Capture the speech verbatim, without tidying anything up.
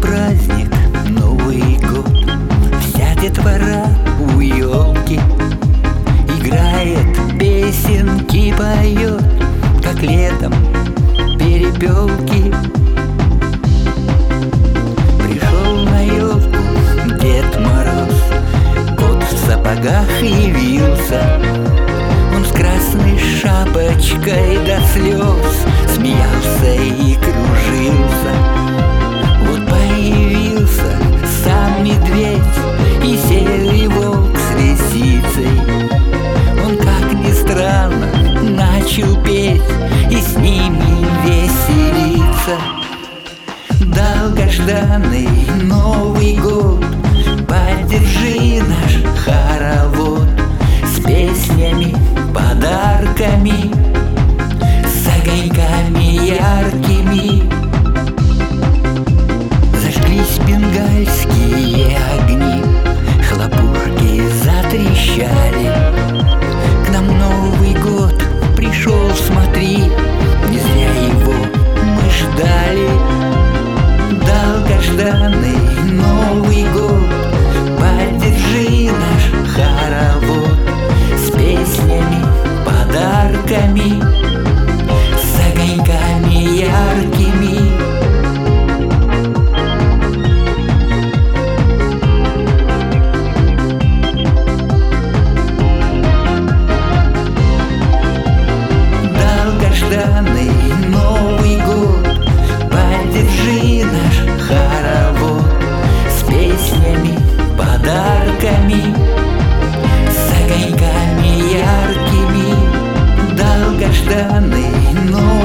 праздник, Новый год. Вся детвора у елки играет, песенки поет, как летом перепелки. Пришел на елку Дед Мороз, кот в сапогах явился. Он с красной шапочкой до слез смеялся и кружился. Вот появился сам медведь и серый волк с лисицей. Он, как ни странно, начал петь и с ними веселиться. Долгожданный Новый год, поддержи наш хоровод с песнями, подарками, с огоньками яркими. Зажглись бенгальские огни, хлопушки затрещали. К нам Новый год пришел, смотри, не зря его мы ждали. Долгожданный Новый год, поддержи наш хоровод с песнями, подарками, с огоньками яркими. Долгожданный Новый год, поддержи наш хоровод с песнями, подарками, с огоньками яркими. Долгожданный Новый